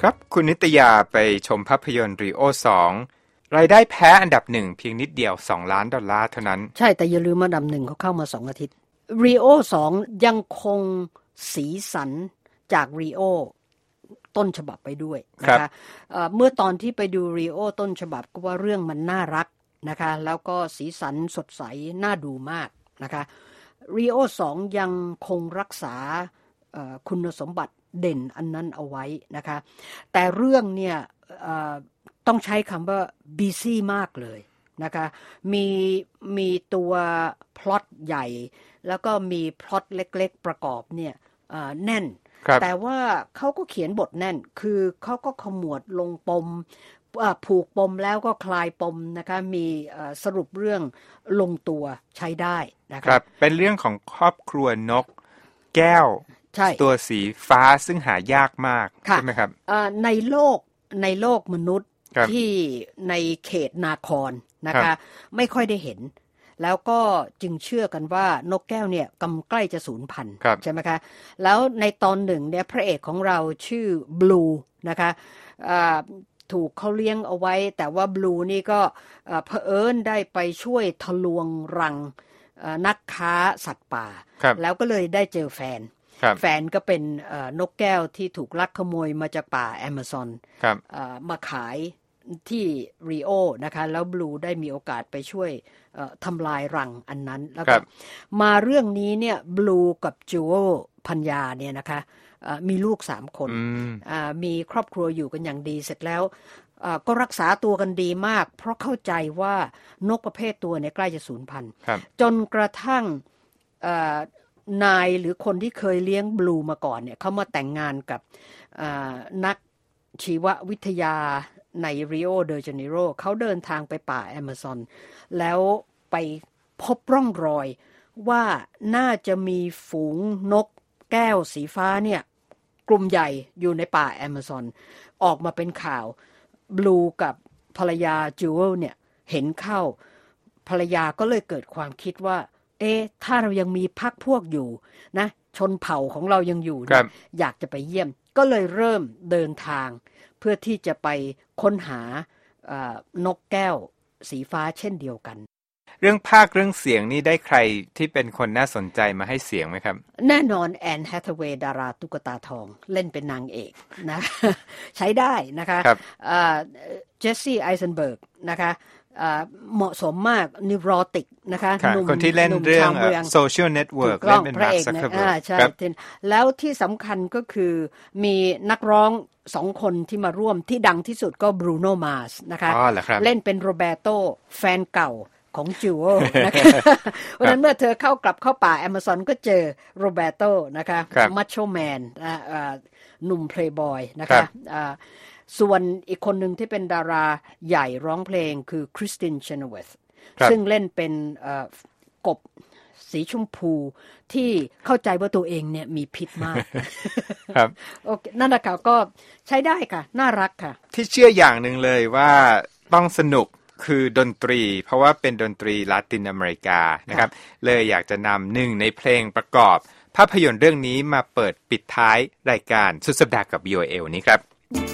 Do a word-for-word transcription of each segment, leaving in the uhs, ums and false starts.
ครับคุณนิตยาไปชมภาพยนตร์ Rio สองรายได้แพ้อันดับหนึ่งเพียงนิดเดียวสองล้านดอลลาร์เท่านั้นใช่แต่อย่าลืมอันดับหนึ่งเขาเข้ามาสองอาทิตย์ Rio สองยังคงสีสันจาก Rio ต้นฉบับไปด้วยนะคะเอ่อเมื่อตอนที่ไปดู Rio ต้นฉบับก็ว่าเรื่องมันน่ารักนะคะแล้วก็สีสันสดใสน่าดูมากนะคะ Rio สองยังคงรักษาเอ่อคุณสมบัติเด่นอันนั้นเอาไว้นะคะแต่เรื่องเนี่ยเอ่อต้องใช้คำว่า busy มากเลยนะคะมีมีตัวพล็อตใหญ่แล้วก็มีพล็อตเล็กๆประกอบเนี่ยเอ่อแน่นแต่ว่าเขาก็เขียนบทแน่นคือเขาก็ขมวดลงปมผูกปมแล้วก็คลายปมนะคะมีสรุปเรื่องลงตัวใช้ได้นะครับเป็นเรื่องของครอบครัวนกแก้วตัวสีฟ้าซึ่งหายากมากใช่ไหมครับในโลกในโลกมนุษย์ที่ในเขตนาครนะคะไม่ค่อยได้เห็นแล้วก็จึงเชื่อกันว่านกแก้วเนี่ยกำใกล้จะสูญพันธุ์ใช่ไหมคะแล้วในตอนหนึ่งเนี่ยพระเอกของเราชื่อบลูนะคะถูกเขาเลี้ยงเอาไว้แต่ว่าบลูนี่ก็เผอิญได้ไปช่วยทะลวงรังนักค้าสัตว์ป่าแล้วก็เลยได้เจอแฟนแฟนก็เป็นนกแก้วที่ถูกลักขโมยมาจากป่าแอมะซอนมาขายที่รีโอนะคะแล้วบลูได้มีโอกาสไปช่วยทำลายรังอันนั้นแล้วก็มาเรื่องนี้เนี่ยบลูกับจูโอพัญญาเนี่ยนะคะมีลูกสามคนมีครอบครัวอยู่กันอย่างดีเสร็จแล้วก็รักษาตัวกันดีมากเพราะเข้าใจว่านกประเภทตัวเนี่ยใกล้จะสูญพันธุ์จนกระทั่งนายหรือคนที่เคยเลี้ยงบลูมาก่อนเนี่ยเขามาแต่งงานกับนักชีววิทยาในริโอเดจาเนโรเขาเดินทางไปป่าแอมะซอนแล้วไปพบร่องรอยว่าน่าจะมีฝูงนกแก้วสีฟ้าเนี่ยกลุ่มใหญ่อยู่ในป่าแอมะซอนออกมาเป็นข่าวบลูกับภรรยาจูเอลเนี่ยเห็นเข้าภรรยาก็เลยเกิดความคิดว่าเอ๊ะถ้าเรายังมีพรรคพวกอยู่นะชนเผ่าของเรายังอยู่นะอยากจะไปเยี่ยมก็เลยเริ่มเดินทางเพื่อที่จะไปค้นหานกแก้วสีฟ้าเช่นเดียวกันเรื่องภาคเรื่องเสียงนี่ได้ใครที่เป็นคนน่าสนใจมาให้เสียงไหมครับแน่นอนแอนแฮทเวย์ดาราตุ๊กตาทองเล่นเป็นนางเอกนะใช้ได้นะคะเจสซี่ไอเซนเบิร์กนะคะเหมาะสมมากนิวโรติกนะคะหนุ่มคนที่เล่นเรื่อง Social Network เล่นเป็นมาร์ค ซักเคอร์เบิร์กใช่แล้วที่สำคัญก็คือมีนักร้องสองคนที่มาร่วมที่ดังที่สุดก็บรูโนมาสนะคะเล่นเป็นโรเบโตแฟนเก่าของจูโอนะคะเพราะฉะนั้นเมื่อเธอเข้ากลับเข้าป่าแอมะซอนก็เจอโรเบโตนะคะมัชโชแมนหนุ่มเพลย์บอยนะคะส่วนอีกคนหนึ่งที่เป็นดาราใหญ่ร้องเพลงคือคริสติน เชนเวธซึ่งเล่นเป็นกบสีชมพูที่เข้าใจว่าตัวเองเนี่ยมีพิษมากครับโอเคนั่นแหละค่ะก็ใช้ได้ค่ะน่ารักค่ะที่เชื่ออย่างหนึ่งเลยว่าต้องสนุกคือดนตรีเพราะว่าเป็นดนตรีลาตินอเมริกานะครับเลยอยากจะนำหนึ่งในเพลงประกอบภาพยนตร์เรื่องนี้มาเปิดปิดท้ายรายการสุดสัปดาห์กับ วี โอ เอ นี้ครับ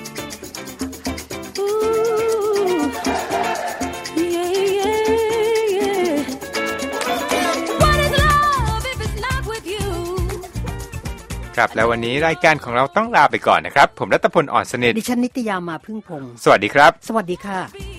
ครับแล้ววันนี้รายการของเราต้องลาไปก่อนนะครับผมรัตพล อ่อนสนิทดิฉันนิตยามาพึ่งพงศ์สวัสดีครับสวัสดีค่ะ